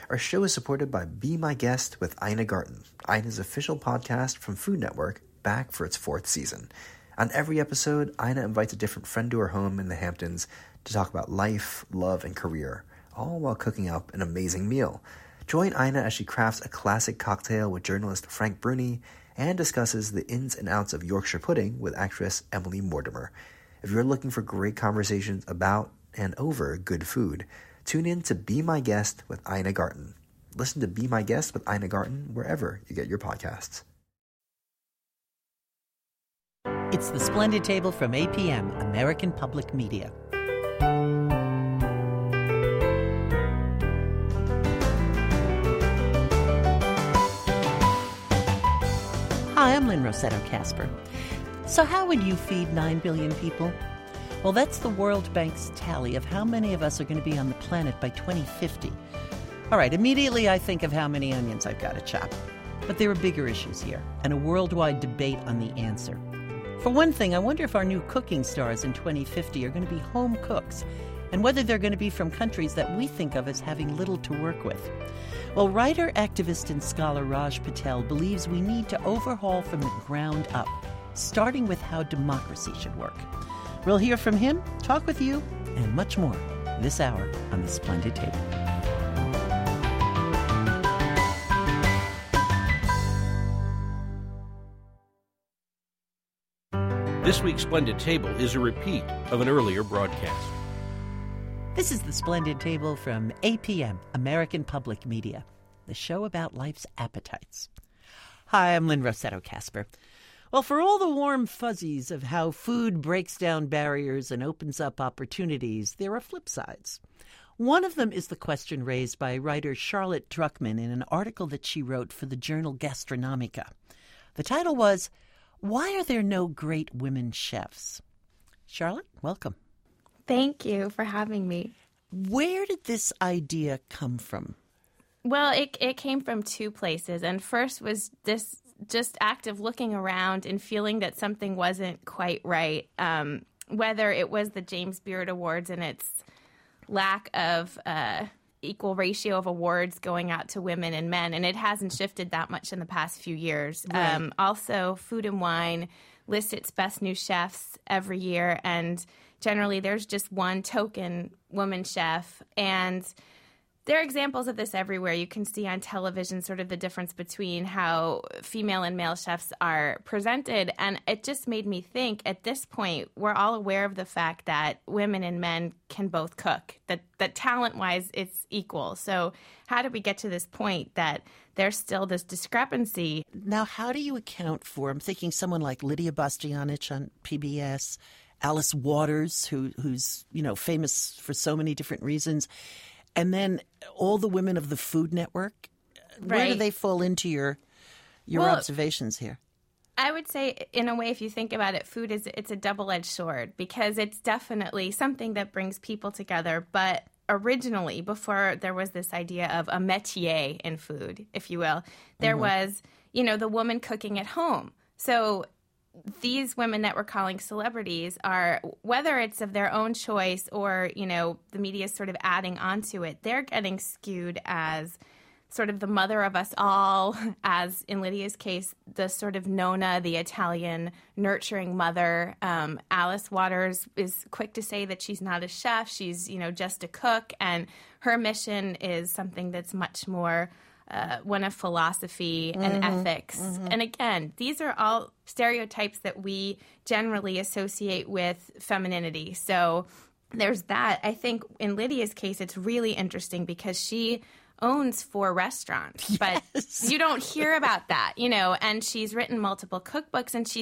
Our show is supported by Be My Guest with Ina Garten, Ina's official podcast from Food Network, back for its 4th season. On every episode, Ina invites a different friend to her home in the Hamptons to talk about life, love, and career, all while cooking up an amazing meal. Join Ina as she crafts a classic cocktail with journalist Frank Bruni and discusses the ins and outs of Yorkshire pudding with actress Emily Mortimer. If you're looking for great conversations about and over good food, tune in to Be My Guest with Ina Garten. Listen to Be My Guest with Ina Garten wherever you get your podcasts. It's The Splendid Table from APM, American Public Media. Hi, I'm Lynn Rossetto Kasper. So how would you feed 9 billion people? Well, that's the World Bank's tally of how many of us are going to be on the planet by 2050. All right, immediately I think of how many onions I've got to chop. But there are bigger issues here, and a worldwide debate on the answer. For one thing, I wonder if our new cooking stars in 2050 are going to be home cooks, and whether they're going to be from countries that we think of as having little to work with. Well, writer, activist, and scholar Raj Patel believes we need to overhaul from the ground up, starting with how democracy should work. We'll hear from him, talk with you, and much more this hour on The Splendid Table. This week's Splendid Table is a repeat of an earlier broadcast. This is The Splendid Table from APM, American Public Media, the show about life's appetites. Hi, I'm Lynn Rossetto Kasper. Well, for all the warm fuzzies of how food breaks down barriers and opens up opportunities, there are flip sides. One of them is the question raised by writer Charlotte Druckmann in an article that she wrote for the journal Gastronomica. The title was, "Why Are There No Great Women Chefs?" Charlotte, welcome. Thank you for having me. Where did this idea come from? Well, it came from two places. And first was this just act of looking around and feeling that something wasn't quite right, whether it was the James Beard Awards and its lack of equal ratio of awards going out to women and men, and it hasn't shifted that much in the past few years. Right. Also, Food and Wine lists its best new chefs every year, and generally there's just one token woman chef, and there are examples of this everywhere. You can see on television sort of the difference between how female and male chefs are presented. And it just made me think, at this point, we're all aware of the fact that women and men can both cook, that talent-wise it's equal. So how did we get to this point that there's still this discrepancy? Now, how do you account for, I'm thinking someone like Lydia Bastianich on PBS, Alice Waters, who's famous for so many different reasons, and then all the women of the Food Network. Right. Where do they fall into your observations here? I would say, in a way, if you think about it, food it's a double-edged sword, because it's definitely something that brings people together. But originally, before there was this idea of a métier in food, if you will, there was, the woman cooking at home. So these women that we're calling celebrities are, whether it's of their own choice or, the media is sort of adding onto it, they're getting skewed as sort of the mother of us all, as in Lydia's case, the sort of Nonna, the Italian nurturing mother. Alice Waters is quick to say that she's not a chef, she's, just a cook, and her mission is something that's much more one of philosophy and ethics. And again, these are all stereotypes that we generally associate with femininity. So there's that. I think in Lydia's case, it's really interesting because she owns 4 restaurants, but you don't hear about that, and she's written multiple cookbooks, and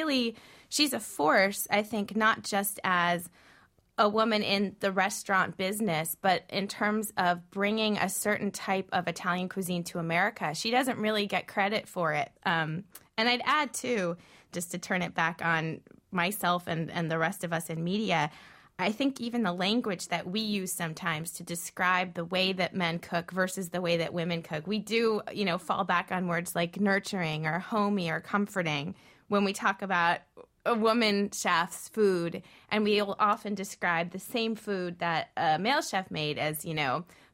she's a force, I think, not just as a woman in the restaurant business, but in terms of bringing a certain type of Italian cuisine to America. She doesn't really get credit for it. And I'd add, too, just to turn it back on myself and the rest of us in media, I think even the language that we use sometimes to describe the way that men cook versus the way that women cook, we do, fall back on words like nurturing or homey or comforting when we talk about a woman chef's food, and we will often describe the same food that a male chef made as,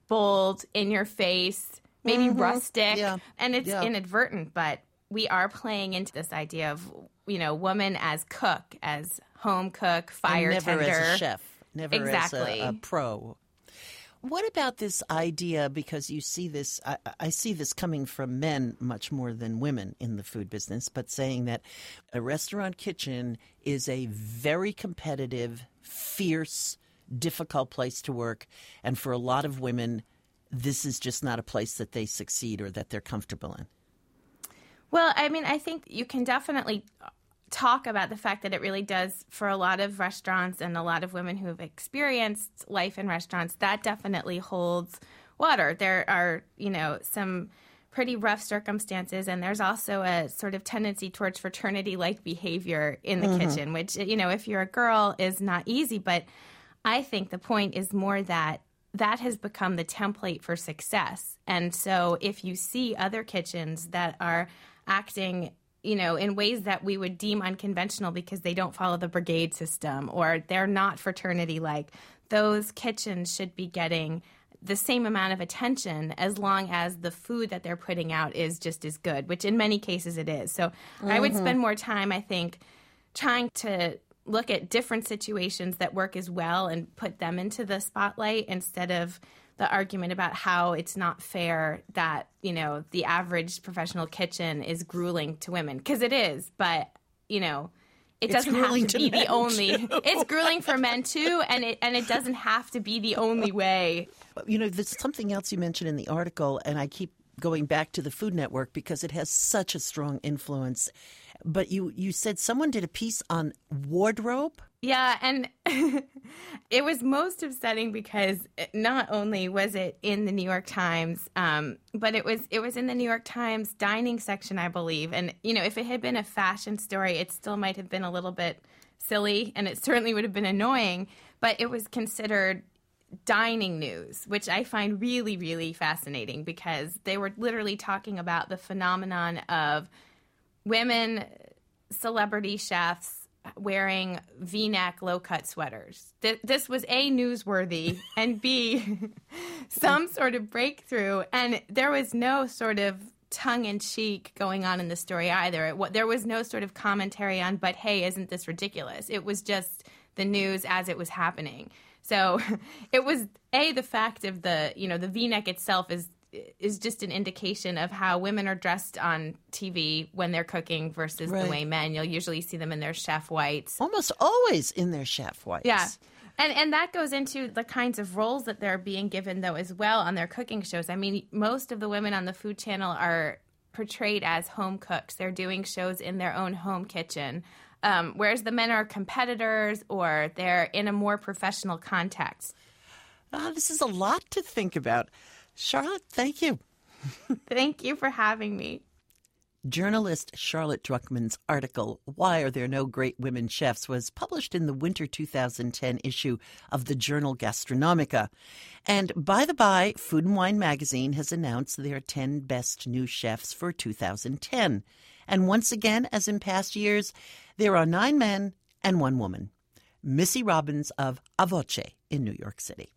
bold, in your face, maybe rustic, and it's inadvertent, but we are playing into this idea of, woman as cook, as home cook, fire and never tender. As a chef, never exactly. as a pro. What about this idea, because you see this, I see this coming from men much more than women in the food business, but saying that a restaurant kitchen is a very competitive, fierce, difficult place to work. And for a lot of women, this is just not a place that they succeed or that they're comfortable in. Well, I mean, I think you can definitely talk about the fact that it really does, for a lot of restaurants and a lot of women who have experienced life in restaurants, that definitely holds water. There are, some pretty rough circumstances, and there's also a sort of tendency towards fraternity-like behavior in the kitchen, which, if you're a girl, is not easy. But I think the point is more that has become the template for success. And so if you see other kitchens that are acting in ways that we would deem unconventional because they don't follow the brigade system or they're not fraternity-like, those kitchens should be getting the same amount of attention as long as the food that they're putting out is just as good, which in many cases it is. So I would spend more time, I think, trying to look at different situations that work as well and put them into the spotlight instead of the argument about how it's not fair that, the average professional kitchen is grueling to women. Because it is, but, it doesn't have to be the only. It's grueling for men, too, and it doesn't have to be the only way. There's something else you mentioned in the article, and I keep going back to the Food Network because it has such a strong influence. But you said someone did a piece on wardrobe? Yeah, and it was most upsetting because not only was it in the New York Times, but it was in the New York Times dining section, I believe. And, if it had been a fashion story, it still might have been a little bit silly, and it certainly would have been annoying. But it was considered dining news, which I find really, really fascinating because they were literally talking about the phenomenon of women celebrity chefs wearing V-neck low-cut sweaters. This was A, newsworthy, and B, some sort of breakthrough. And there was no sort of tongue-in-cheek going on in the story either. There was no sort of commentary on, but hey, isn't this ridiculous? It was just the news as it was happening. So it was, A, the fact of the V-neck itself is just an indication of how women are dressed on TV when they're cooking versus the way men. You'll usually see them in their chef whites. Almost always in their chef whites. Yeah. And that goes into the kinds of roles that they're being given, though, as well on their cooking shows. I mean, most of the women on the Food Channel are portrayed as home cooks. They're doing shows in their own home kitchen, whereas the men are competitors or they're in a more professional context. This is a lot to think about. Charlotte, thank you. Thank you for having me. Journalist Charlotte Druckmann's article, Why Are There No Great Women Chefs?, was published in the winter 2010 issue of the journal Gastronomica. And by the by, Food and Wine magazine has announced their 10 best new chefs for 2010. And once again, as in past years, there are 9 men and 1 woman. Missy Robbins of A Voce in New York City.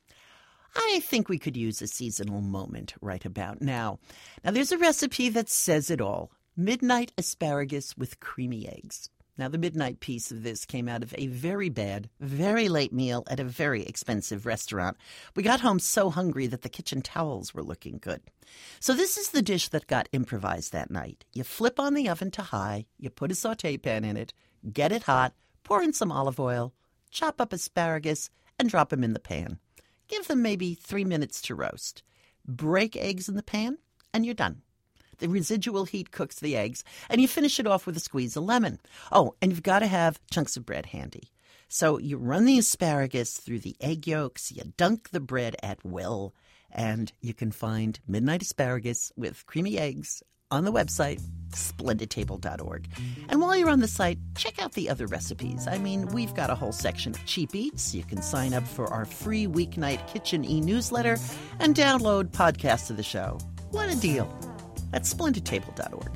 I think we could use a seasonal moment right about now. Now, there's a recipe that says it all. Midnight asparagus with creamy eggs. Now, the midnight piece of this came out of a very bad, very late meal at a very expensive restaurant. We got home so hungry that the kitchen towels were looking good. So this is the dish that got improvised that night. You flip on the oven to high, you put a saute pan in it, get it hot, pour in some olive oil, chop up asparagus, and drop them in the pan. Give them maybe 3 minutes to roast. Break eggs in the pan, and you're done. The residual heat cooks the eggs, and you finish it off with a squeeze of lemon. Oh, and you've got to have chunks of bread handy. So you run the asparagus through the egg yolks, you dunk the bread at will, and you can find midnight asparagus with creamy eggs on the website, splendidtable.org. And while you're on the site, check out the other recipes. I mean, we've got a whole section of cheap eats. You can sign up for our free weeknight kitchen e-newsletter and download podcasts of the show. What a deal. At splendidtable.org.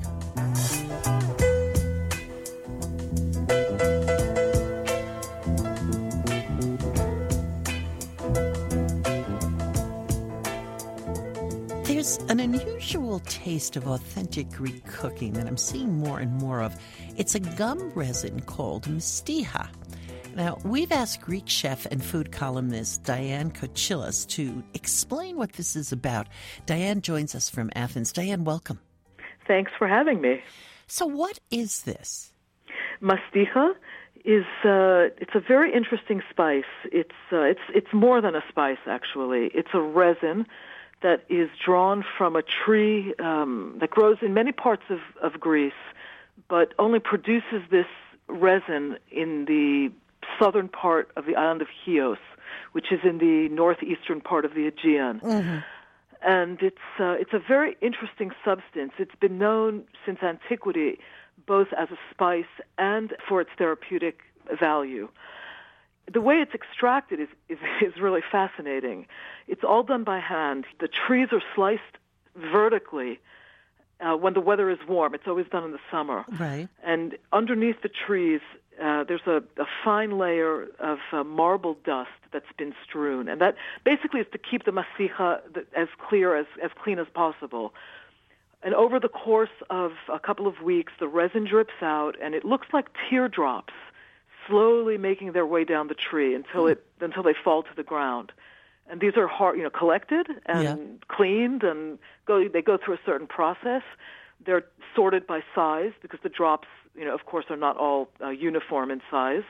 There's an unusual taste of authentic Greek cooking that I'm seeing more and more of. It's a gum resin called mastiha. Now, we've asked Greek chef and food columnist Diane Kochilas to explain what this is about. Diane joins us from Athens. Diane, welcome. Thanks for having me. So what is this? Mastiha is it's a very interesting spice. It's more than a spice, actually. It's a resin that is drawn from a tree that grows in many parts of Greece, but only produces this resin in the southern part of the island of Chios, which is in the northeastern part of the Aegean. Mm-hmm. And it's a very interesting substance. It's been known since antiquity, both as a spice and for its therapeutic value. The way it's extracted is really fascinating. It's all done by hand. The trees are sliced vertically when the weather is warm. It's always done in the summer. Right. And underneath the trees, there's a fine layer of marble dust that's been strewn. And that basically is to keep the mastiha as clean as possible. And over the course of a couple of weeks, the resin drips out, and it looks like teardrops slowly making their way down the tree until they fall to the ground. And these are collected and cleaned, and they go through a certain process. They're sorted by size because the drops, of course, are not all uniform in size.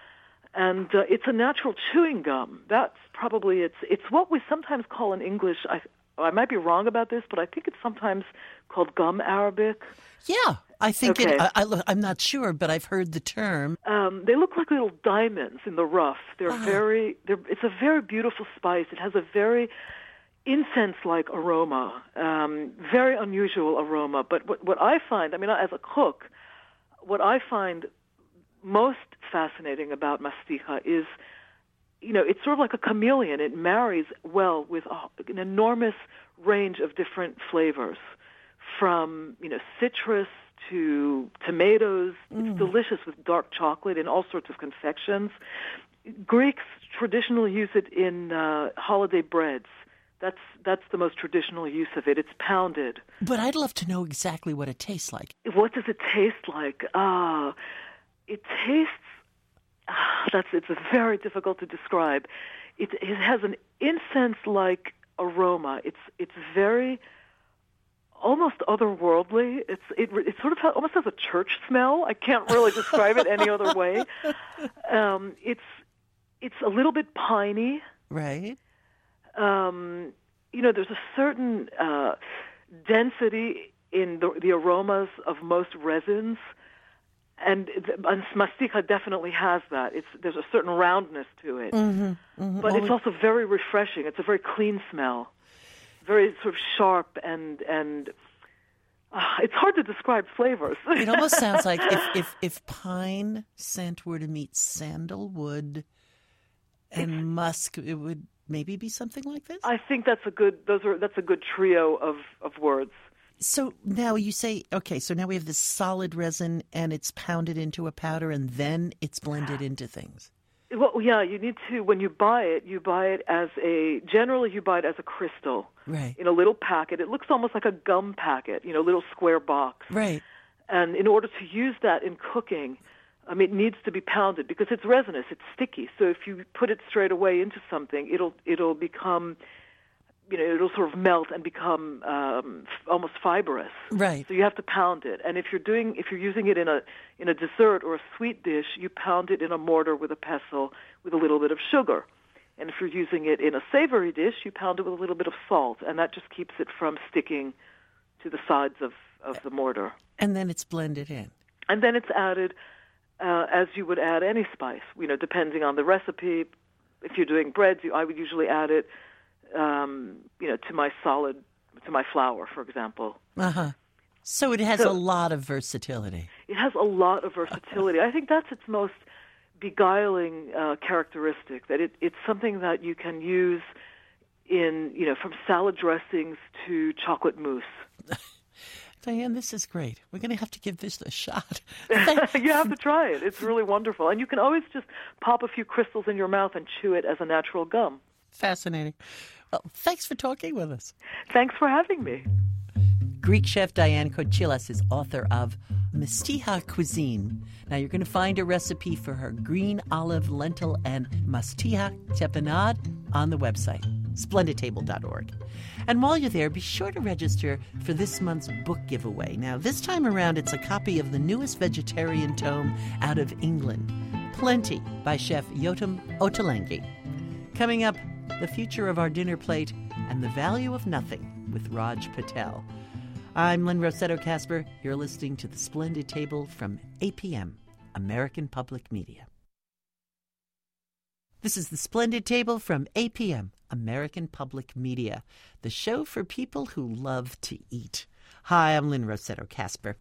And it's a natural chewing gum. That's probably it's what we sometimes call in English. I might be wrong about this, but I think it's sometimes called gum Arabic. Yeah, I think okay. I'm not sure, but I've heard the term. They look like little diamonds in the rough. It's a very beautiful spice. It has a very incense-like aroma, very unusual aroma. But what I find, as a cook, what I find most fascinating about mastiha is, it's sort of like a chameleon. It marries well with an enormous range of different flavors, from, citrus to tomatoes. It's delicious with dark chocolate and all sorts of confections. Greeks traditionally use it in holiday breads. That's the most traditional use of it. It's pounded. But I'd love to know exactly what it tastes like. What does it taste like? It tastes... it's very difficult to describe. It has an incense-like aroma. It's very... almost otherworldly. It sort of almost has a church smell. I can't really describe it any other way. It's a little bit piney. Right. There's a certain density in the aromas of most resins, and mastiha definitely has that. There's a certain roundness to it, but it's also very refreshing. It's a very clean smell. Very sort of sharp and it's hard to describe flavors. It almost sounds like if pine scent were to meet sandalwood and musk, it would maybe be something like this. I think that's a good trio of words. So now you say, okay, so now we have this solid resin and it's pounded into a powder and then it's blended into things. Well, yeah, you need to, when you buy it generally you buy it as a crystal. Right. In a little packet. It looks almost like a gum packet, little square box. Right. And in order to use that in cooking, it needs to be pounded because it's resinous, it's sticky. So if you put it straight away into something, it'll become, it'll sort of melt and become almost fibrous. Right. So you have to pound it. And if you're using it in a dessert or a sweet dish, you pound it in a mortar with a pestle with a little bit of sugar. And if you're using it in a savory dish, you pound it with a little bit of salt, and that just keeps it from sticking to the sides of the mortar. And then it's blended in. And then it's added as you would add any spice, depending on the recipe. If you're doing breads, I would usually add it to my flour, for example. Uh-huh. So it has a lot of versatility. It has a lot of versatility. I think that's its most beguiling characteristic, that it's something that you can use in, from salad dressings to chocolate mousse. Diane, this is great. We're going to have to give this a shot. You have to try it. It's really wonderful. And you can always just pop a few crystals in your mouth and chew it as a natural gum. Fascinating. Well, thanks for talking with us. Thanks for having me. Greek chef Diane Kochilas is author of Mastija Cuisine. Now, you're going to find a recipe for her green olive, lentil, and mastija tapenade on the website, splendidtable.org. And while you're there, be sure to register for this month's book giveaway. Now, this time around, it's a copy of the newest vegetarian tome out of England, Plenty, by chef Yotam Ottolenghi. Coming up, the future of our dinner plate and the value of nothing with Raj Patel. I'm Lynn Rossetto Kasper. You're listening to The Splendid Table from APM, American Public Media. This is The Splendid Table from APM, American Public Media, the show for people who love to eat. Hi, I'm Lynn Rossetto Kasper.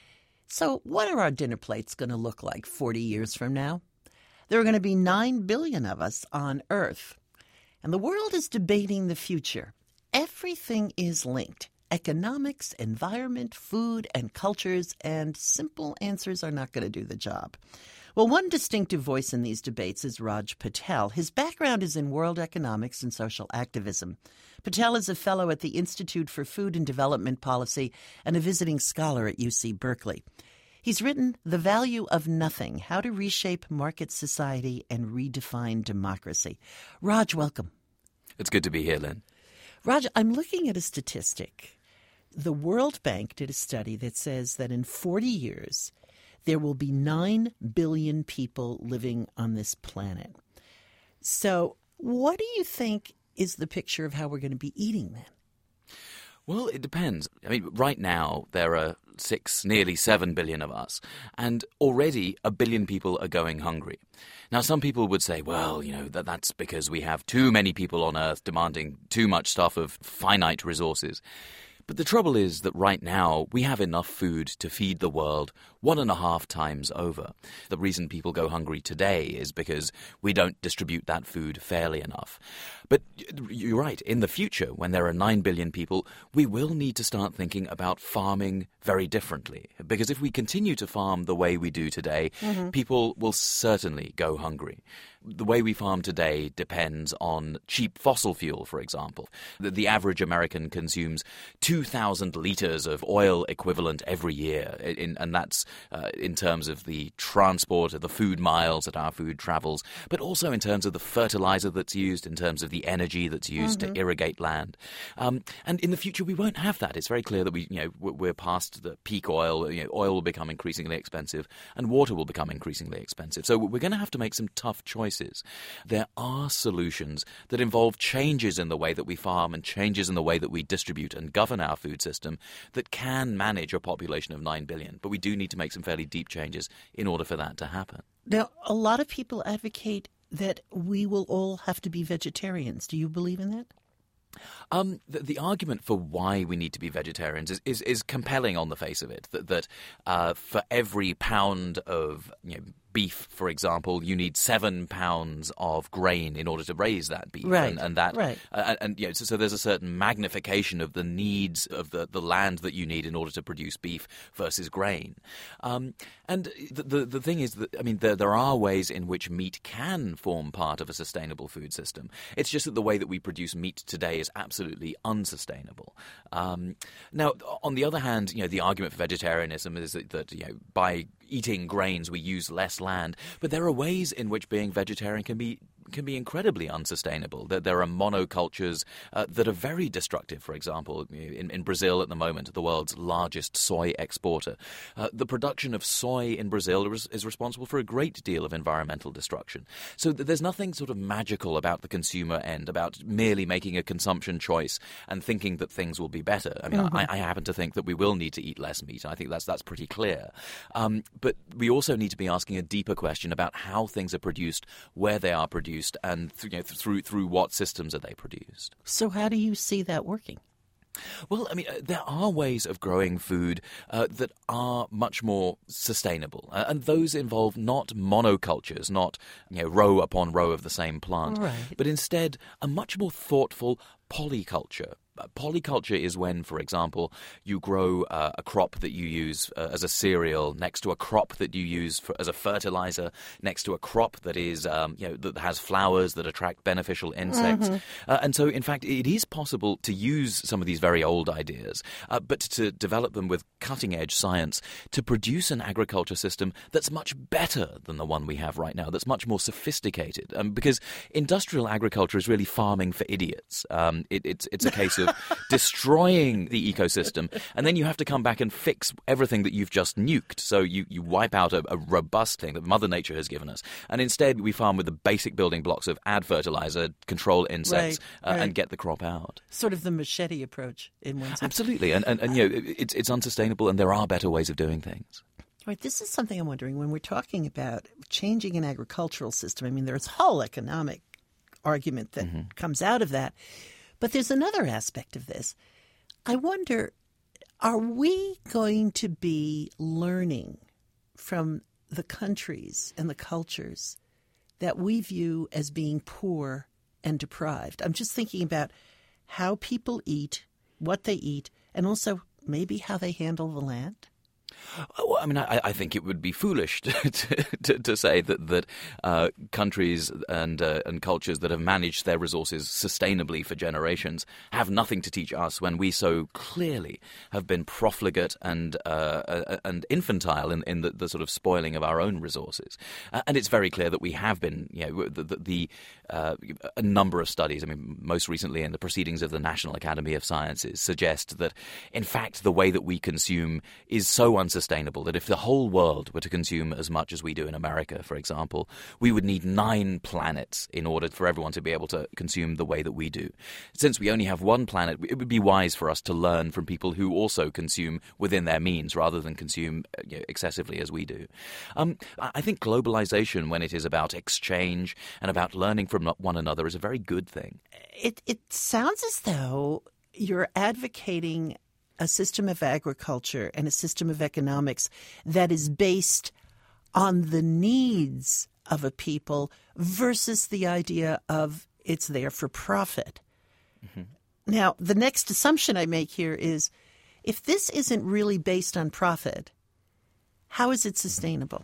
So what are our dinner plates going to look like 40 years from now? There are going to be 9 billion of us on Earth. And the world is debating the future. Everything is linked. Economics, environment, food, and cultures, and simple answers are not going to do the job. Well, one distinctive voice in these debates is Raj Patel. His background is in world economics and social activism. Patel is a fellow at the Institute for Food and Development Policy and a visiting scholar at UC Berkeley. He's written The Value of Nothing, How to Reshape Market Society and Redefine Democracy. Raj, welcome. It's good to be here, Lynn. Raj, I'm looking at a statistic. The World Bank did a study that says that in 40 years, there will be 9 billion people living on this planet. So what do you think is the picture of how we're going to be eating then? Well, it depends. I mean, right now, there are nearly 7 billion of us, and already 1 billion people are going hungry. Now, some people would say, well, that's because we have too many people on Earth demanding too much stuff of finite resources. But the trouble is that right now we have enough food to feed the world 1.5 times over. The reason people go hungry today is because we don't distribute that food fairly enough. But you're right, in the future, when there are 9 billion people, we will need to start thinking about farming very differently. Because if we continue to farm the way we do today, people will certainly go hungry. The way we farm today depends on cheap fossil fuel, for example. The average American consumes 2,000 liters of oil equivalent every year, and that's in terms of the transport of the food miles that our food travels, but also in terms of the fertilizer that's used, in terms of the energy that's used to irrigate land. And in the future, we won't have that. It's very clear that we're past the peak oil. Oil will become increasingly expensive, and water will become increasingly expensive. So we're going to have to make some tough choices. There are solutions that involve changes in the way that we farm and changes in the way that we distribute and govern our food system that can manage a population of 9 billion. But we do need to make some fairly deep changes in order for that to happen. Now, a lot of people advocate that we will all have to be vegetarians. Do you believe in that? The argument for why we need to be vegetarians is compelling on the face of it. That for every pound of beef, for example, you need 7 pounds of grain in order to raise that beef, right? So there's a certain magnification of the needs of the land that you need in order to produce beef versus grain. And the thing is that there are ways in which meat can form part of a sustainable food system. It's just that the way that we produce meat today is absolutely unsustainable. Now, on the other hand, the argument for vegetarianism is that by eating grains we use less land, but there are ways in which being vegetarian can be incredibly unsustainable. There are monocultures that are very destructive. For example, in Brazil at the moment, the world's largest soy exporter, the production of soy in Brazil is responsible for a great deal of environmental destruction. So there's nothing sort of magical about the consumer end, about merely making a consumption choice and thinking that things will be better. I mean, I happen to think that we will need to eat less meat, and I think that's pretty clear. But we also need to be asking a deeper question about how things are produced, where they are produced, and through what systems are they produced. So how do you see that working? Well, I mean, there are ways of growing food that are much more sustainable, and those involve not monocultures, not row upon row of the same plant, right, but instead a much more thoughtful polyculture. Polyculture is when, for example, you grow a crop that you use as a cereal next to a crop that you use as a fertilizer, next to a crop that is that has flowers that attract beneficial insects. And so, in fact, it is possible to use some of these very old ideas, but to develop them with cutting-edge science to produce an agriculture system that's much better than the one we have right now, that's much more sophisticated. Because industrial agriculture is really farming for idiots. It's a case of destroying the ecosystem, and then you have to come back and fix everything that you've just nuked. So you wipe out a robust thing that Mother Nature has given us, and instead we farm with the basic building blocks of add fertilizer, control insects, right. And get the crop out. Sort of the machete approach in one sense. Absolutely, and it's unsustainable, and there are better ways of doing things. Right, this is something I'm wondering when we're talking about changing an agricultural system. I mean, there's a whole economic argument that comes out of that. But there's another aspect of this. I wonder, are we going to be learning from the countries and the cultures that we view as being poor and deprived? I'm just thinking about how people eat, what they eat, and also maybe how they handle the land. Well, I mean, I think it would be foolish to say that countries and cultures that have managed their resources sustainably for generations have nothing to teach us when we so clearly have been profligate and infantile in the sort of spoiling of our own resources. And it's very clear that we have been, a number of studies, I mean, most recently in the Proceedings of the National Academy of Sciences, suggest that, in fact, the way that we consume is so unsustainable that if the whole world were to consume as much as we do in America, for example, we would need 9 planets in order for everyone to be able to consume the way that we do. Since we only have one planet, it would be wise for us to learn from people who also consume within their means rather than consume excessively as we do. I think globalization, when it is about exchange and about learning from one another, is a very good thing. It sounds as though you're advocating a system of agriculture and a system of economics that is based on the needs of a people versus the idea of it's there for profit. Now, the next assumption I make here is if this isn't really based on profit, how is it sustainable?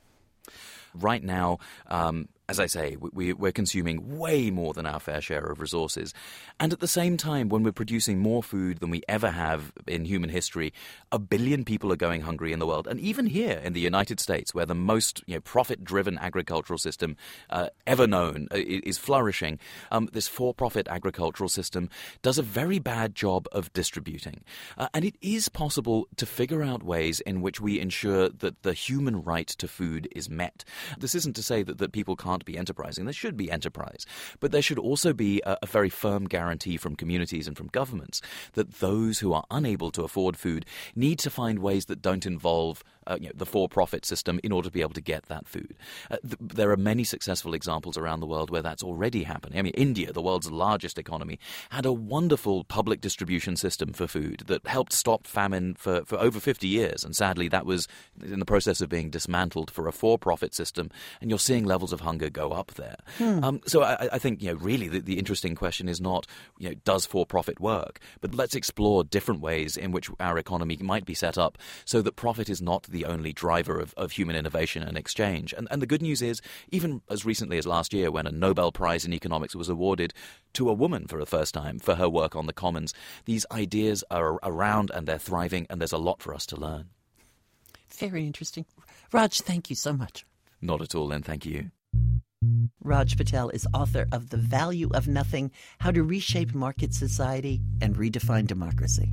Right now, as I say, we're consuming way more than our fair share of resources. And at the same time, when we're producing more food than we ever have in human history, 1 billion people are going hungry in the world. And even here in the United States, where the most profit-driven agricultural system ever known is flourishing, this for-profit agricultural system does a very bad job of distributing. And it is possible to figure out ways in which we ensure that the human right to food is met. This isn't to say that people can't be enterprising. There should be enterprise. But there should also be a very firm guarantee from communities and from governments that those who are unable to afford food need to find ways that don't involve the for-profit system in order to be able to get that food. There are many successful examples around the world where that's already happening. I mean, India, the world's largest economy, had a wonderful public distribution system for food that helped stop famine for over 50 years. And sadly, that was in the process of being dismantled for a for-profit system. And you're seeing levels of hunger go up there. So I think, really the interesting question is not, does for-profit work? But let's explore different ways in which our economy might be set up so that profit is not the only driver of human innovation and exchange. And the good news is, even as recently as last year, when a Nobel Prize in Economics was awarded to a woman for the first time for her work on the commons, these ideas are around and they're thriving, and there's a lot for us to learn. Very interesting. Raj, thank you so much. Not at all, and thank you. Raj Patel is author of The Value of Nothing: How to Reshape Market Society and Redefine Democracy.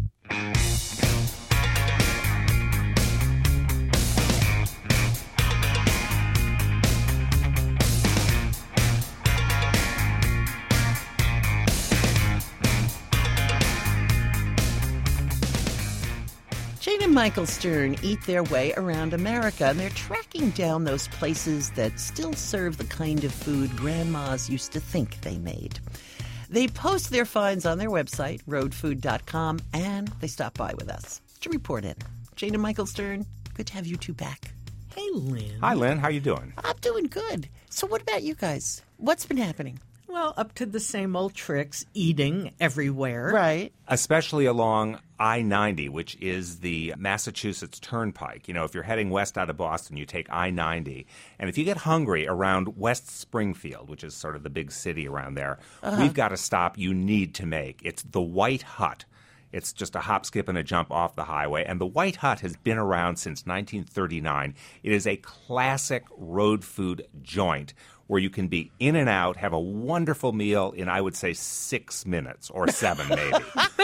Jane and Michael Stern eat their way around America, and they're tracking down those places that still serve the kind of food grandmas used to think they made. They post their finds on their website, roadfood.com, and they stop by with us to report in. Jane and Michael Stern, good to have you two back. Hey, Lynn. Hi, Lynn. How you doing? I'm doing good. So what about you guys? What's been happening? Well, up to the same old tricks, eating everywhere. Right. Especially along I-90, which is the Massachusetts Turnpike. You know, if you're heading west out of Boston, you take I-90. And if you get hungry around West Springfield, which is sort of the big city around there, we've got a stop you need to make. It's the White Hut. It's just a hop, skip, and a jump off the highway. And the White Hut has been around since 1939. It is a classic road food joint where you can be in and out, have a wonderful meal in, I would say, 6 minutes or 7 maybe.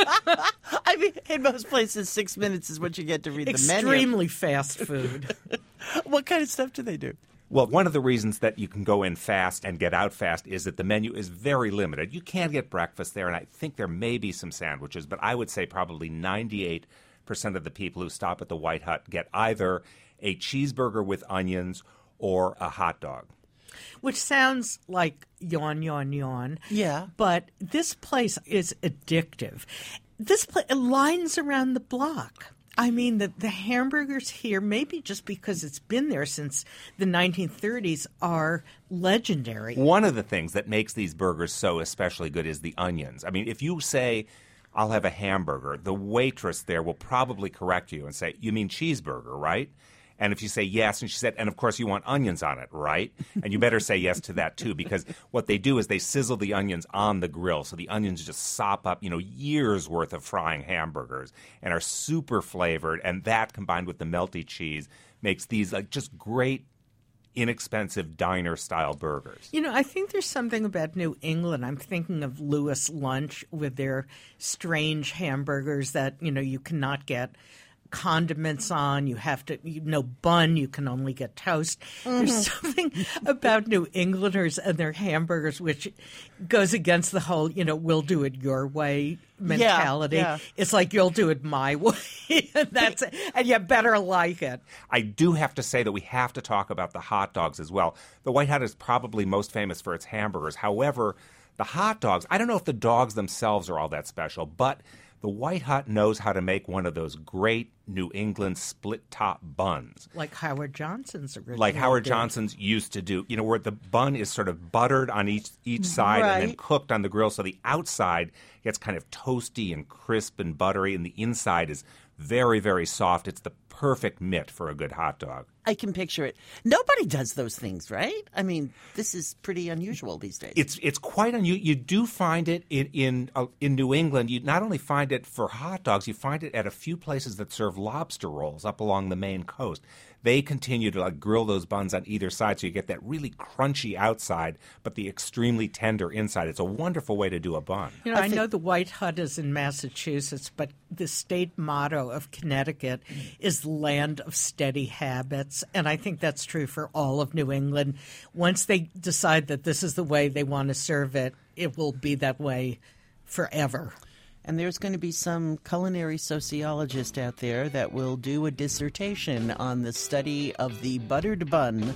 I mean, in most places, 6 minutes is what you get to read the menu. Extremely fast food. What kind of stuff do they do? Well, one of the reasons that you can go in fast and get out fast is that the menu is very limited. You can get breakfast there, and I think there may be some sandwiches, but I would say probably 98% of the people who stop at the White Hut get either a cheeseburger with onions or a hot dog. Which sounds like yawn, yawn, yawn. Yeah. But this place is addictive. This place lines around the block. I mean, the hamburgers here, maybe just because it's been there since the 1930s, are legendary. One of the things that makes these burgers so especially good is the onions. I mean, if you say, I'll have a hamburger, the waitress there will probably correct you and say, you mean cheeseburger, right? And if you say yes, and she said, and of course you want onions on it, right? And you better say yes to that too, because what they do is they sizzle the onions on the grill. So the onions just sop up, years worth of frying hamburgers and are super flavored. And that combined with the melty cheese makes these like just great, inexpensive diner-style burgers. I think there's something about New England. I'm thinking of Lewis Lunch with their strange hamburgers that, you cannot get condiments on. You have to, bun. You can only get toast. There's something about New Englanders and their hamburgers which goes against the whole, we'll do it your way mentality. Yeah. It's like you'll do it my way. And that's it. And you better like it. I do have to say that we have to talk about the hot dogs as well. The White Hut is probably most famous for its hamburgers. However, the hot dogs, I don't know if the dogs themselves are all that special, but the White Hut knows how to make one of those great New England split-top buns. Like Howard Johnson's original. Like Howard Johnson's used to do, where the bun is sort of buttered on each side and then cooked on the grill. So the outside gets kind of toasty and crisp and buttery, and the inside is very, very soft. It's the perfect mitt for a good hot dog. I can picture it. Nobody does those things, right? I mean, this is pretty unusual these days. It's quite unusual. You do find it in New England. You not only find it for hot dogs, you find it at a few places that serve lobster rolls up along the Maine coast. They continue to grill those buns on either side, so you get that really crunchy outside, but the extremely tender inside. It's a wonderful way to do a bun. I know the White Hut is in Massachusetts, but the state motto of Connecticut is the land of steady habits, and I think that's true for all of New England. Once they decide that this is the way they want to serve it, it will be that way forever. And there's going to be some culinary sociologist out there that will do a dissertation on the study of the buttered bun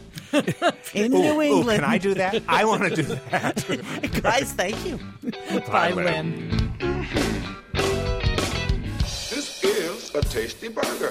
in New England. Can I do that? I want to do that. Guys, thank you. Bye, Lynn. This is a tasty burger.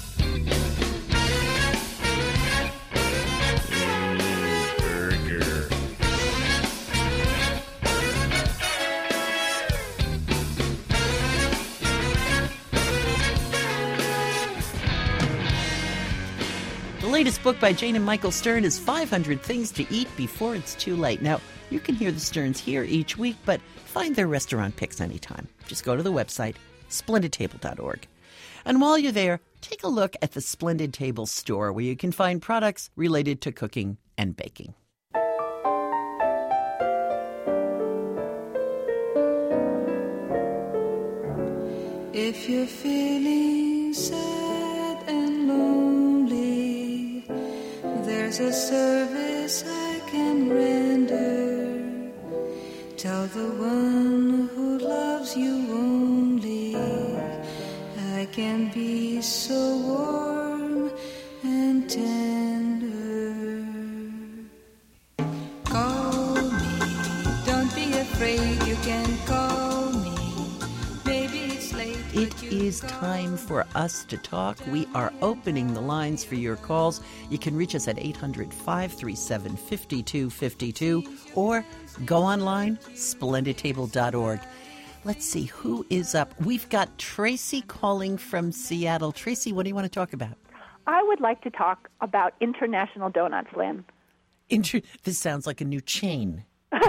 The latest book by Jane and Michael Stern is 500 Things to Eat Before It's Too Late. Now, you can hear the Sterns here each week, but find their restaurant picks anytime. Just go to the website, splendidtable.org. And while you're there, take a look at the Splendid Table store, where you can find products related to cooking and baking. If you're feeling sad and lonely, there's a service I can render. Tell the one who loves you only, I can be so warm and tender. Call me, don't be afraid, you can call me. Maybe it's late. It is is time for us to talk. We are opening the lines for your calls. You can reach us at 800-537-5252 or go online, splendidtable.org. Let's see who is up. We've got Tracy calling from Seattle. Tracy, what do you want to talk about? I would like to talk about International Donuts, Lynn. This sounds like a new chain.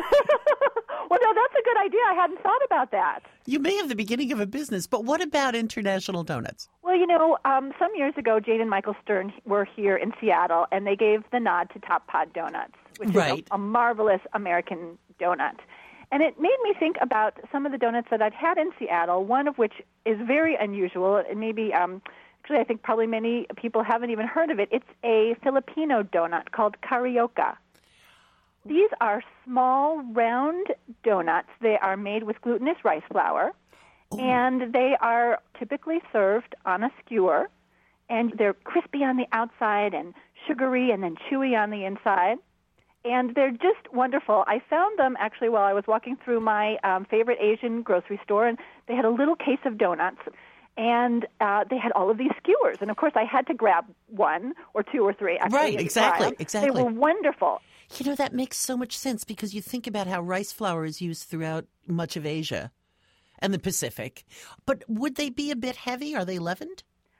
Well, no, that's a good idea. I hadn't thought about that. You may have the beginning of a business, but what about International Donuts? Well, some years ago, Jane and Michael Stern were here in Seattle, and they gave the nod to Top Pod Donuts, which is a marvelous American donut. And it made me think about some of the donuts that I've had in Seattle, one of which is very unusual, and maybe actually I think probably many people haven't even heard of it. It's a Filipino donut called carioca. These are small, round donuts. They are made with glutinous rice flour, and they are typically served on a skewer, and they're crispy on the outside and sugary and then chewy on the inside, and they're just wonderful. I found them actually while I was walking through my favorite Asian grocery store, and they had a little case of donuts, and they had all of these skewers, and of course I had to grab one or two or three. Actually, right, exactly. They were wonderful. That makes so much sense because you think about how rice flour is used throughout much of Asia and the Pacific. But would they be a bit heavy? Are they leavened?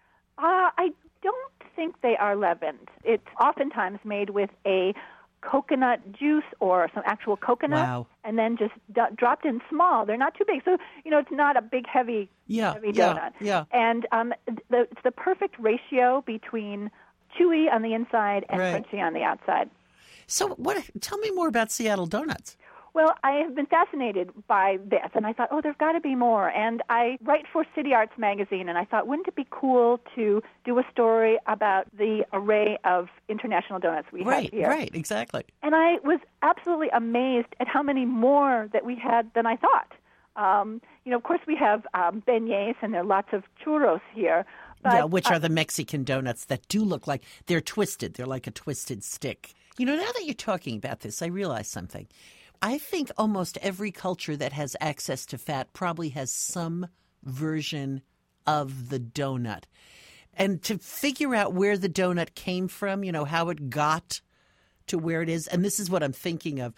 I don't think they are leavened. It's oftentimes made with a coconut juice or some actual coconut, and then just dropped in small. They're not too big. So, it's not a big, heavy donut. Yeah. And it's the perfect ratio between chewy on the inside and crunchy on the outside. So tell me more about Seattle Donuts. Well, I have been fascinated by this, and I thought, there's got to be more. And I write for City Arts magazine, and I thought, wouldn't it be cool to do a story about the array of international donuts we have here? Right, exactly. And I was absolutely amazed at how many more that we had than I thought. Of course, we have beignets, and there are lots of churros here. But, which are the Mexican donuts that do look like they're twisted. They're like a twisted stick. Now that you're talking about this, I realize something. I think almost every culture that has access to fat probably has some version of the donut. And to figure out where the donut came from, how it got to where it is, and this is what I'm thinking of,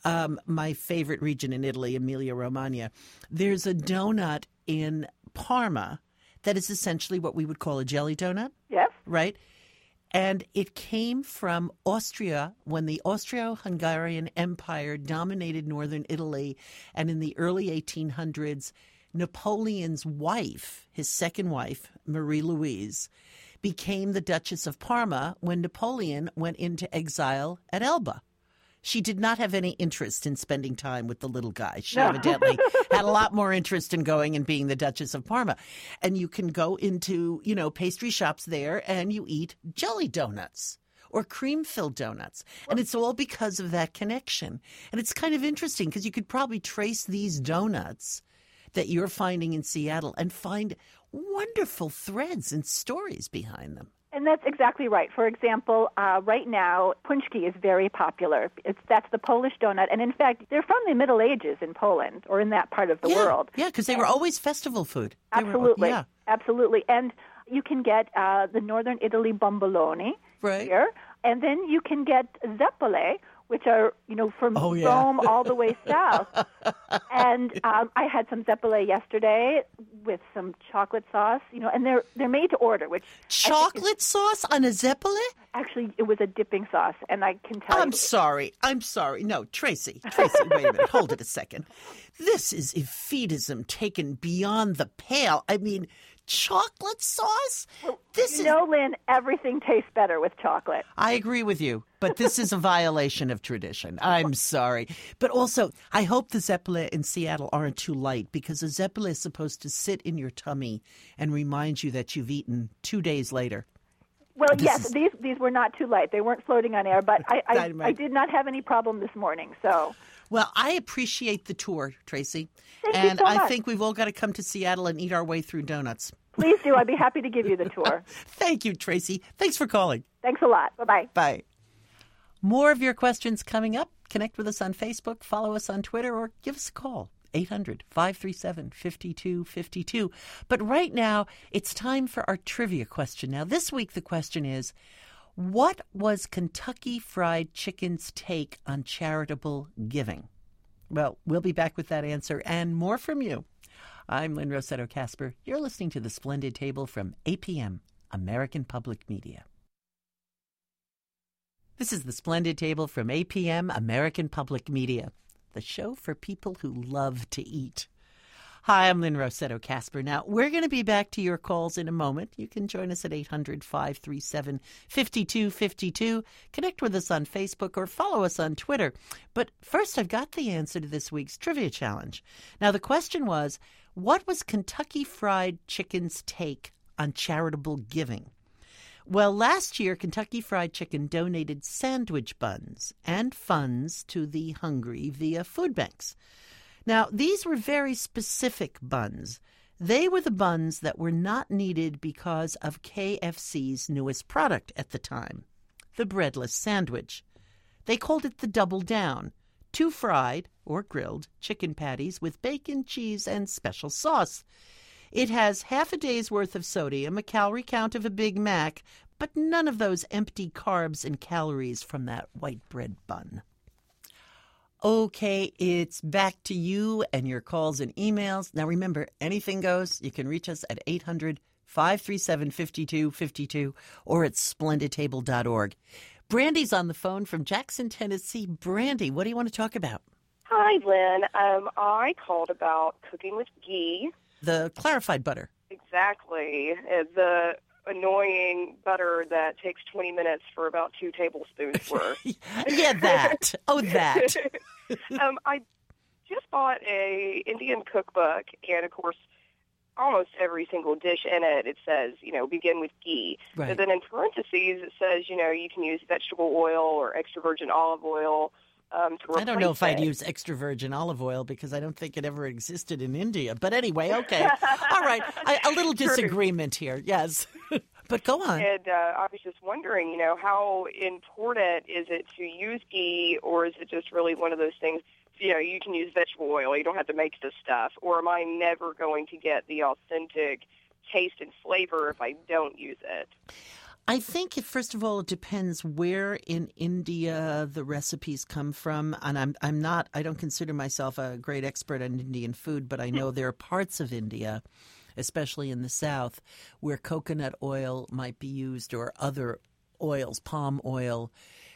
my favorite region in Italy, Emilia-Romagna. There's a donut in Parma that is essentially what we would call a jelly donut. Yes. Right? And it came from Austria when the Austro-Hungarian Empire dominated northern Italy. And in the early 1800s, Napoleon's wife, his second wife, Marie-Louise, became the Duchess of Parma when Napoleon went into exile at Elba. She did not have any interest in spending time with the little guy. She evidently had a lot more interest in going and being the Duchess of Parma. And you can go into, pastry shops there and you eat jelly donuts or cream-filled donuts. And it's all because of that connection. And it's kind of interesting because you could probably trace these donuts that you're finding in Seattle and find wonderful threads and stories behind them. And that's exactly right. For example, right now, punchki is very popular. That's the Polish donut. And in fact, they're from the Middle Ages in Poland or in that part of the world. Yeah, because they were always festival food. Absolutely. Absolutely. And you can get the Northern Italy bomboloni here. And then you can get zeppole, which are, from Rome all the way south. And I had some zeppole yesterday with some chocolate sauce, and they're made to order. Which chocolate sauce on a zeppole? Actually, it was a dipping sauce, and I can tell I'm sorry. No, Tracy, wait a minute. Hold it a second. This is effetism taken beyond the pale. I mean, chocolate sauce? Well, Lynn, everything tastes better with chocolate. I agree with you, but this is a violation of tradition. I'm sorry. But also, I hope the zeppole in Seattle aren't too light because a zeppole is supposed to sit in your tummy and remind you that you've eaten 2 days later. Well, these were not too light. They weren't floating on air, but I did not have any problem this morning, so... Well, I appreciate the tour, Tracy. Thank you so much. I think we've all got to come to Seattle and eat our way through donuts. Please do. I'd be happy to give you the tour. Thank you, Tracy. Thanks for calling. Thanks a lot. Bye-bye. Bye. More of your questions coming up. Connect with us on Facebook, follow us on Twitter, or give us a call. 800-537-5252. But right now, it's time for our trivia question. Now, this week the question is, what was Kentucky Fried Chicken's take on charitable giving? Well, we'll be back with that answer and more from you. I'm Lynn Rossetto Kasper. You're listening to The Splendid Table from APM, American Public Media. This is The Splendid Table from APM, American Public Media, the show for people who love to eat. Hi, I'm Lynn Rossetto Kasper. Now, we're going to be back to your calls in a moment. You can join us at 800-537-5252. Connect with us on Facebook or follow us on Twitter. But first, I've got the answer to this week's trivia challenge. Now, the question was, what was Kentucky Fried Chicken's take on charitable giving? Well, last year, Kentucky Fried Chicken donated sandwich buns and funds to the hungry via food banks. Now, these were very specific buns. They were the buns that were not needed because of KFC's newest product at the time, the breadless sandwich. They called it the Double Down, 2 fried or grilled chicken patties with bacon, cheese, and special sauce. It has half a day's worth of sodium, a calorie count of a Big Mac, but none of those empty carbs and calories from that white bread bun. Okay, it's back to you and your calls and emails. Now remember, anything goes. You can reach us at 800-537-5252 or at splendidtable.org. Brandy's on the phone from Jackson, Tennessee. Brandy, what do you want to talk about? Hi, Lynn. I called about cooking with ghee. The clarified butter. Exactly. The annoying butter that takes 20 minutes for about 2 tablespoons worth. Yeah, that. Oh, that. I just bought a Indian cookbook, and of course, almost every single dish in it, it says, begin with ghee. Right. But then in parentheses, it says, you can use vegetable oil or extra virgin olive oil. I don't know if I'd use extra virgin olive oil because I don't think it ever existed in India. But anyway, okay. All right. A little disagreement here, yes. But go on. And I was just wondering, how important is it to use ghee, or is it just really one of those things, you can use vegetable oil, you don't have to make this stuff, or am I never going to get the authentic taste and flavor if I don't use it? I think, first of all, it depends where in India the recipes come from. And I don't consider myself a great expert on Indian food, but I know there are parts of India, especially in the south, where coconut oil might be used or other oils, palm oil.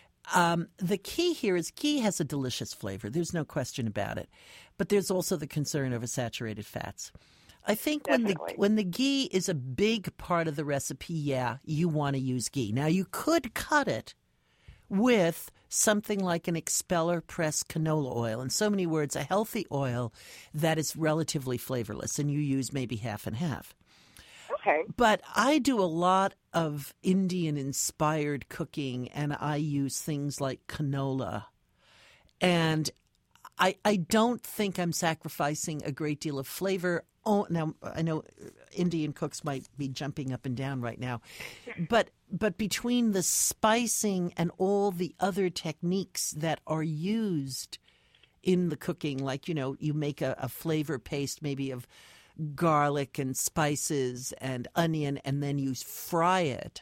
The key here is ghee has a delicious flavor. There's no question about it. But there's also the concern over saturated fats. I think when the ghee is a big part of the recipe, yeah, you want to use ghee. Now, you could cut it with something like an expeller pressed canola oil. In so many words, a healthy oil that is relatively flavorless, and you use maybe half and half. Okay. But I do a lot of Indian-inspired cooking, and I use things like canola. And I don't think I'm sacrificing a great deal of flavor. Oh, now, I know Indian cooks might be jumping up and down right now, but between the spicing and all the other techniques that are used in the cooking, like, you make a flavor paste maybe of garlic and spices and onion, and then you fry it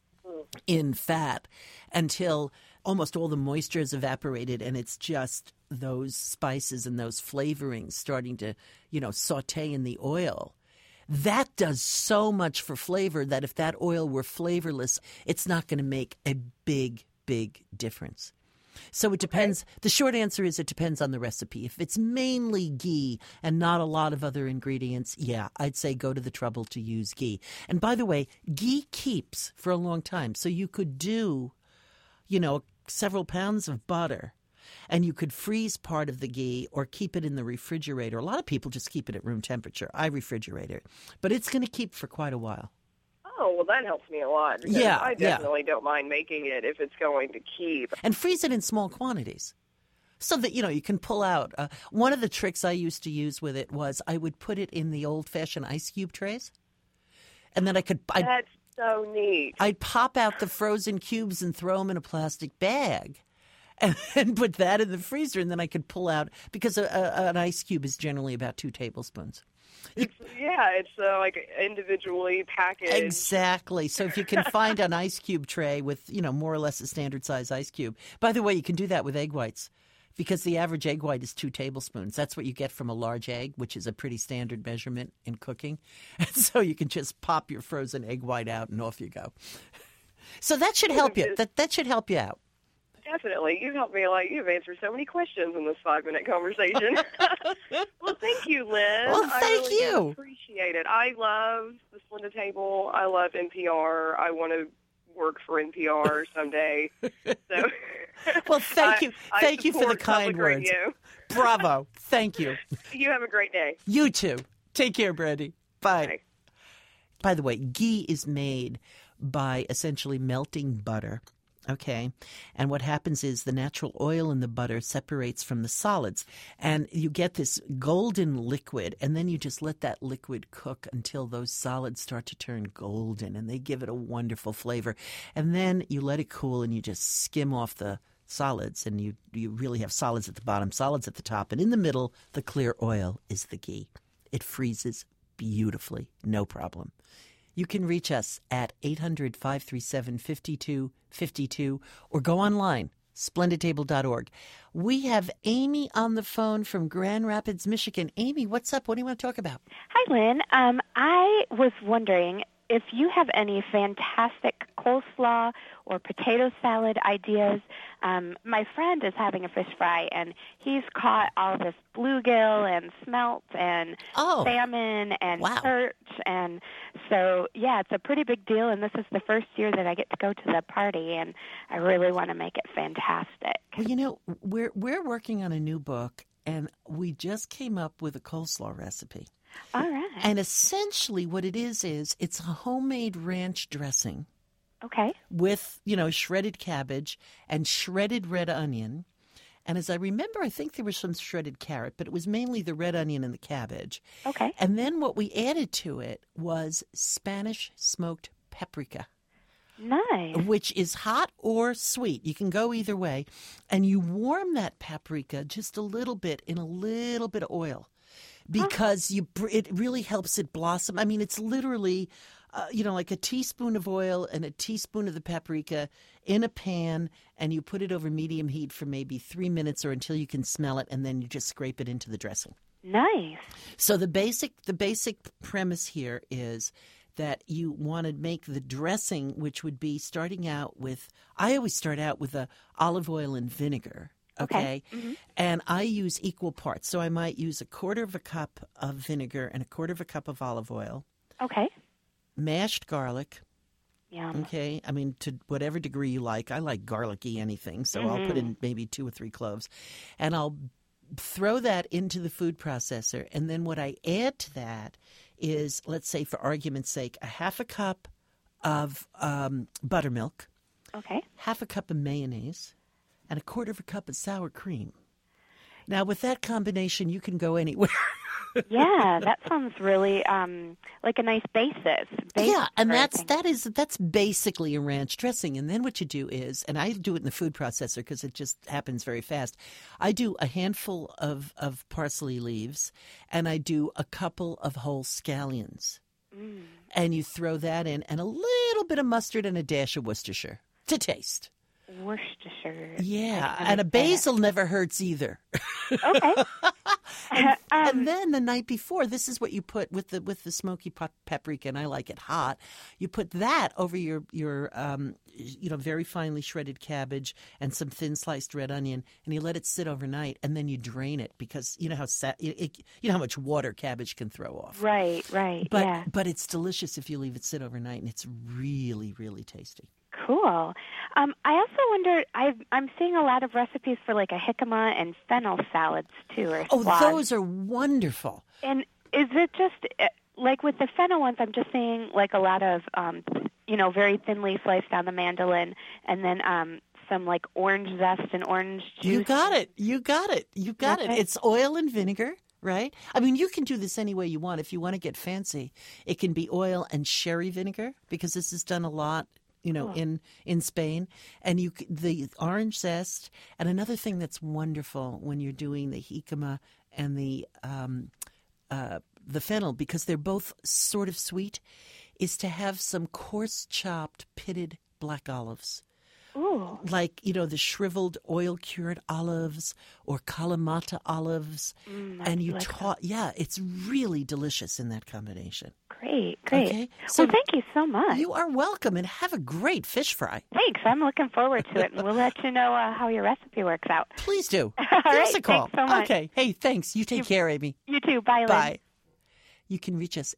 in fat until almost all the moisture is evaporated, and it's just those spices and those flavorings starting to, saute in the oil. That does so much for flavor that if that oil were flavorless, it's not going to make a big, big difference. So it depends. Okay. The short answer is it depends on the recipe. If it's mainly ghee and not a lot of other ingredients, yeah, I'd say go to the trouble to use ghee. And by the way, ghee keeps for a long time. So you could do, several pounds of butter, and you could freeze part of the ghee or keep it in the refrigerator. A lot of people just keep it at room temperature. I refrigerate it. But it's going to keep for quite a while. Oh, well, that helps me a lot. Yeah, I definitely don't mind making it if it's going to keep. And freeze it in small quantities so that, you can pull out. One of the tricks I used to use with it was I would put it in the old-fashioned ice cube trays. And then That's so neat. I'd pop out the frozen cubes and throw them in a plastic bag. and put that in the freezer, and then I could pull out, because an ice cube is generally about 2 tablespoons. It's like individually packaged. Exactly. So if you can find an ice cube tray with, more or less a standard size ice cube. By the way, you can do that with egg whites, because the average egg white is 2 tablespoons. That's what you get from a large egg, which is a pretty standard measurement in cooking. And so you can just pop your frozen egg white out and off you go. So that should help you. That should help you out. Definitely. You've helped me you've answered so many questions in this 5-minute conversation. Well, thank you, Lynn. Well, thank you. Appreciate it. I love the Splendid Table. I love NPR. I want to work for NPR someday. So, well, thank you. Thank you for the kind words. Radio. Bravo. Thank you. You have a great day. You too. Take care, Brandy. Bye. Bye. By the way, ghee is made by essentially melting butter. Okay. And what happens is the natural oil in the butter separates from the solids, and you get this golden liquid, and then you just let that liquid cook until those solids start to turn golden, and they give it a wonderful flavor. And then you let it cool, and you just skim off the solids, and you really have solids at the bottom, solids at the top, and in the middle, the clear oil is the ghee. It freezes beautifully, no problem. You can reach us at 800-537-5252 or go online, splendidtable.org. We have Amy on the phone from Grand Rapids, Michigan. Amy, what's up? What do you want to talk about? Hi, Lynn. I was wondering if you have any fantastic coleslaw or potato salad ideas. My friend is having a fish fry, and he's caught all this bluegill and smelt and salmon and perch. And so, it's a pretty big deal, and this is the first year that I get to go to the party, and I really want to make it fantastic. Well, we're working on a new book, and we just came up with a coleslaw recipe. All right. And essentially what it is it's a homemade ranch dressing. Okay. With, shredded cabbage and shredded red onion. And as I remember, I think there was some shredded carrot, but it was mainly the red onion and the cabbage. Okay. And then what we added to it was Spanish smoked paprika. Nice. Which is hot or sweet. You can go either way. And you warm that paprika just a little bit in a little bit of oil. Because it really helps it blossom. I mean, it's literally, like a teaspoon of oil and a teaspoon of the paprika in a pan, and you put it over medium heat for maybe 3 minutes or until you can smell it, and then you just scrape it into the dressing. Nice. So the basic premise here is that you want to make the dressing, which would be starting out with, I always start out with olive oil and vinegar. Okay. Mm-hmm. And I use equal parts. So I might use 1/4 cup of vinegar and 1/4 cup of olive oil. Okay. Mashed garlic. Yum. Okay. I mean, to whatever degree you like. I like garlicky anything. So I'll put in maybe 2 or 3 cloves. And I'll throw that into the food processor. And then what I add to that is, let's say for argument's sake, 1/2 cup of buttermilk. Okay. 1/2 cup of mayonnaise. And 1/4 cup of sour cream. Now, with that combination, you can go anywhere. Yeah, that sounds really like a nice basis. Yeah, and that's basically a ranch dressing. And then what you do is, and I do it in the food processor because it just happens very fast. I do a handful of parsley leaves, and I do a couple of whole scallions. And you throw that in, and a little bit of mustard and a dash of Worcestershire to taste. Worcestershire. Yeah, and a basil never hurts either. Okay. and then the night before, this is what you put with the smoky paprika, and I like it hot. You put that over your very finely shredded cabbage and some thin sliced red onion, and you let it sit overnight, and then you drain it because you know how much water cabbage can throw off. Right. But it's delicious if you leave it sit overnight, and it's really, really tasty. Cool. I also wondered, I'm seeing a lot of recipes for like a jicama and fennel salads too, or squash. Those are wonderful. And is it just like with the fennel ones? I'm just seeing like a lot of, very thinly sliced down the mandolin, and then some like orange zest and orange juice. You got it. It's oil and vinegar. Right? I mean, you can do this any way you want. If you want to get fancy, it can be oil and sherry vinegar because this is done a lot in Spain. And the orange zest. And another thing that's wonderful when you're doing the jicama and the fennel, because they're both sort of sweet, is to have some coarse chopped pitted black olives. Ooh. Like, the shriveled oil-cured olives or Kalamata olives. And you it's really delicious in that combination. Great. Okay? So Well, thank you so much. You are welcome, and have a great fish fry. Thanks. I'm looking forward to it, and we'll let you know how your recipe works out. Please do. All Give right, us a call. thanks so much. Okay. Hey, thanks. You take care, Amy. You too. Bye, Lynn. Bye. You can reach us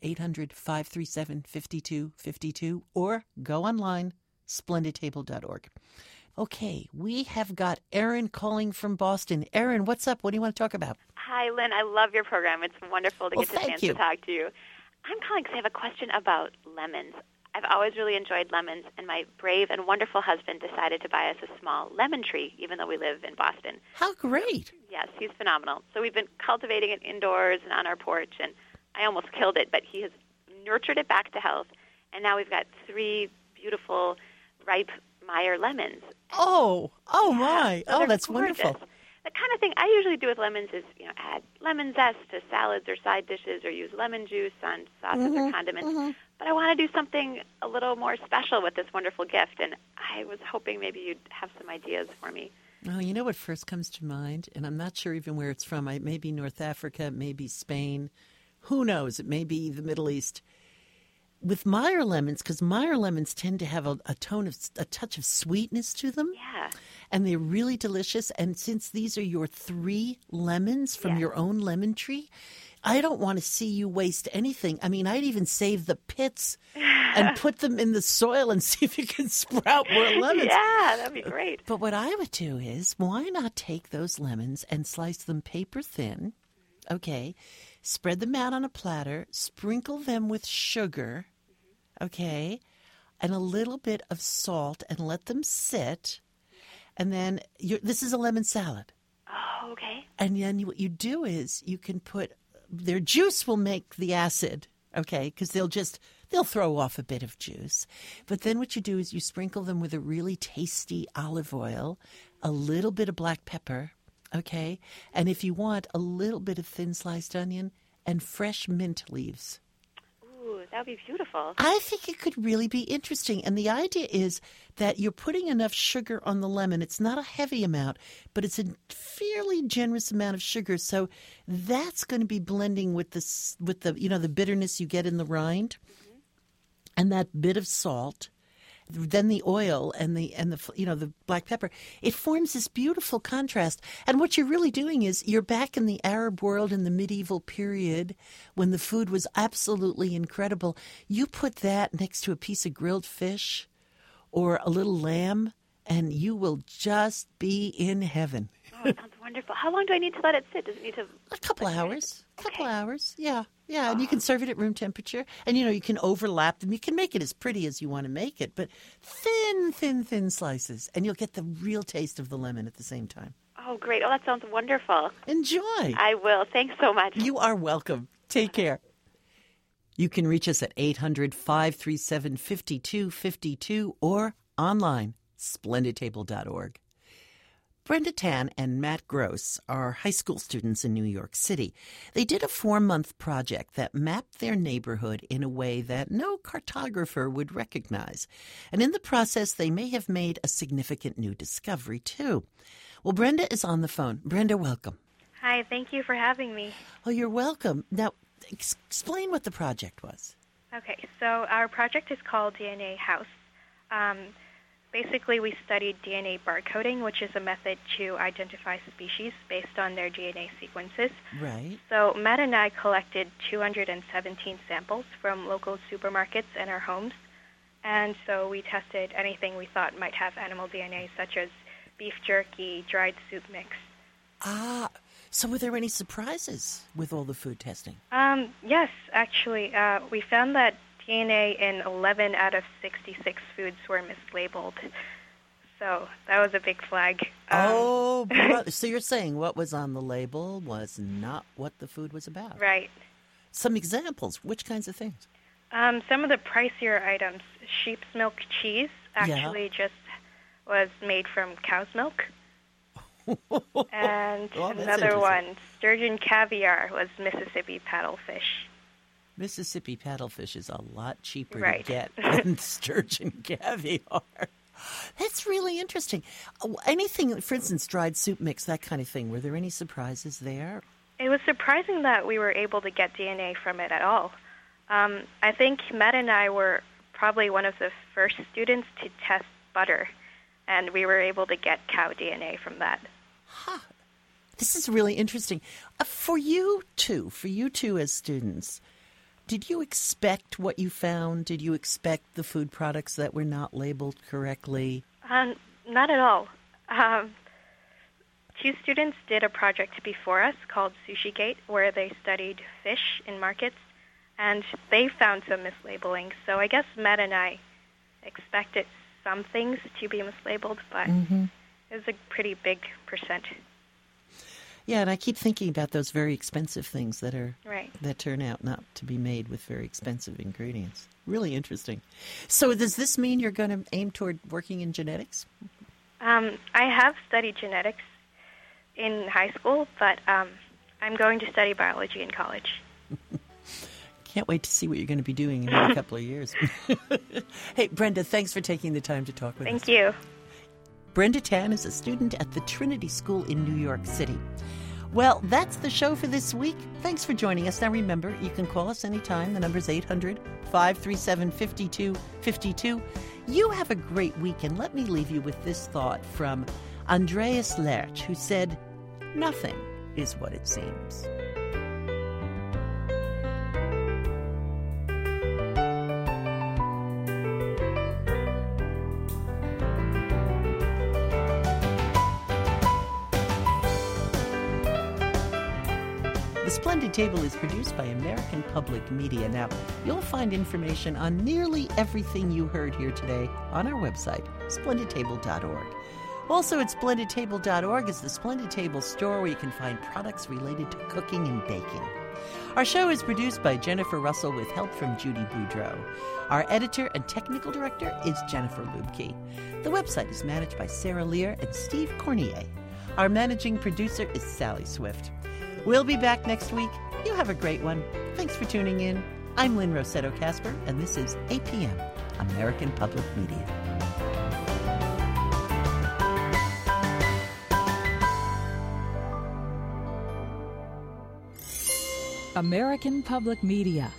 800-537-5252 or go online, splendidtable.org. Okay, we have got Erin calling from Boston. Erin, what's up? What do you want to talk about? Hi, Lynn. I love your program. It's wonderful to get the chance to talk to you. I'm calling because I have a question about lemons. I've always really enjoyed lemons, and my brave and wonderful husband decided to buy us a small lemon tree, even though we live in Boston. How great. Yes, he's phenomenal. So we've been cultivating it indoors and on our porch, and I almost killed it, but he has nurtured it back to health, and now we've got 3 beautiful, ripe Meyer lemons. Oh my. So that's gorgeous. wonderful. The kind of thing I usually do with lemons is, add lemon zest to salads or side dishes or use lemon juice on sauces or condiments. But I want to do something a little more special with this wonderful gift, and I was hoping maybe you'd have some ideas for me. Oh, you know what first comes to mind? And I'm not sure even where it's from. It may be North Africa, it may be Spain. Who knows? It may be the Middle East. With Meyer lemons, because Meyer lemons tend to have a touch of sweetness to them. Yeah. And they're really delicious. And since these are your 3 lemons from your own lemon tree, I don't want to see you waste anything. I mean, I'd even save the pits and put them in the soil and see if you can sprout more lemons. Yeah, that'd be great. But what I would do is, why not take those lemons and slice them paper thin, okay, spread them out on a platter, sprinkle them with sugar, okay, and a little bit of salt, and let them sit. And then this is a lemon salad. Oh, okay. And then what you do is you can put their juice will make the acid, okay, because they'll throw off a bit of juice. But then what you do is you sprinkle them with a really tasty olive oil, a little bit of black pepper, okay, and if you want, a little bit of thin sliced onion and fresh mint leaves. Ooh, that would be beautiful. I think it could really be interesting. And the idea is that you're putting enough sugar on the lemon. It's not a heavy amount, but it's a fairly generous amount of sugar. So that's going to be blending with the bitterness you get in the rind, and that bit of salt. Then the oil and the black pepper. It forms this beautiful contrast. And what you're really doing is you're back in the Arab world in the medieval period when the food was absolutely incredible. You put that next to a piece of grilled fish or a little lamb, and you will just be in heaven. Oh, it sounds wonderful. How long do I need to let it sit? Does it need to... A couple hours. Yeah. And you can serve it at room temperature. And, you can overlap them. You can make it as pretty as you want to make it, but thin slices. And you'll get the real taste of the lemon at the same time. Oh, great. Oh, that sounds wonderful. Enjoy. I will. Thanks so much. You are welcome. Take care. You can reach us at 800-537-5252 or online, splendidtable.org. Brenda Tan and Matt Gross are high school students in New York City. They did a 4-month project that mapped their neighborhood in a way that no cartographer would recognize. And in the process, they may have made a significant new discovery, too. Well, Brenda is on the phone. Brenda, welcome. Hi, thank you for having me. Oh, you're welcome. Now, explain what the project was. Okay, so our project is called DNA House. Basically, we studied DNA barcoding, which is a method to identify species based on their DNA sequences. Right. So Matt and I collected 217 samples from local supermarkets and our homes. And so we tested anything we thought might have animal DNA, such as beef jerky, dried soup mix. So were there any surprises with all the food testing? Yes, actually. We found that DNA in 11 out of 66 foods were mislabeled. So that was a big flag. So you're saying what was on the label was not what the food was about? Right. Some examples. Which kinds of things? Some of the pricier items, sheep's milk cheese, actually just was made from cow's milk. And another one, sturgeon caviar, was Mississippi paddlefish. Mississippi paddlefish is a lot cheaper Right. to get than sturgeon caviar. That's really interesting. Anything, for instance, dried soup mix, that kind of thing, were there any surprises there? It was surprising that we were able to get DNA from it at all. I think Matt and I were probably one of the first students to test butter, and we were able to get cow DNA from that. This is really interesting. For you two as students, did you expect what you found? Did you expect the food products that were not labeled correctly? Not at all. Two students did a project before us called Sushi Gate, where they studied fish in markets, and they found some mislabeling. So I guess Matt and I expected some things to be mislabeled, but it was a pretty big percent. Yeah, and I keep thinking about those very expensive things that Right. that turn out not to be made with very expensive ingredients. Really interesting. So does this mean you're going to aim toward working in genetics? I have studied genetics in high school, but I'm going to study biology in college. Can't wait to see what you're going to be doing in a couple of years. Hey, Brenda, thanks for taking the time to talk with us. Thank you. Brenda Tan is a student at the Trinity School in New York City. Well, that's the show for this week. Thanks for joining us. Now remember, you can call us anytime. The number's 800-537-5252. You have a great week, and let me leave you with this thought from Andreas Lerch, who said, "Nothing is what it seems." The Splendid Table is produced by American Public Media. Now, you'll find information on nearly everything you heard here today on our website, splendidtable.org. Also at splendidtable.org is the Splendid Table store, where you can find products related to cooking and baking. Our show is produced by Jennifer Russell with help from Judy Boudreau. Our editor and technical director is Jennifer Lubke. The website is managed by Sarah Lear and Steve Cornier. Our managing producer is Sally Swift. We'll be back next week. You have a great one. Thanks for tuning in. I'm Lynn Rossetto Kasper, and this is APM, American Public Media. American Public Media.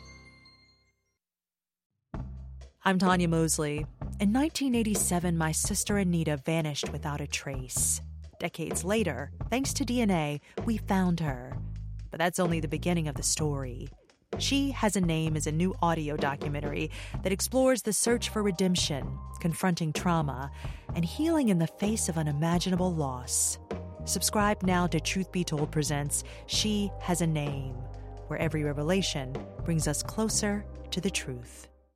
I'm Tanya Mosley. In 1987, my sister Anita vanished without a trace. Decades later, thanks to DNA, we found her. But that's only the beginning of the story. She Has a Name is a new audio documentary that explores the search for redemption, confronting trauma, and healing in the face of unimaginable loss. Subscribe now to Truth Be Told presents She Has a Name, where every revelation brings us closer to the truth.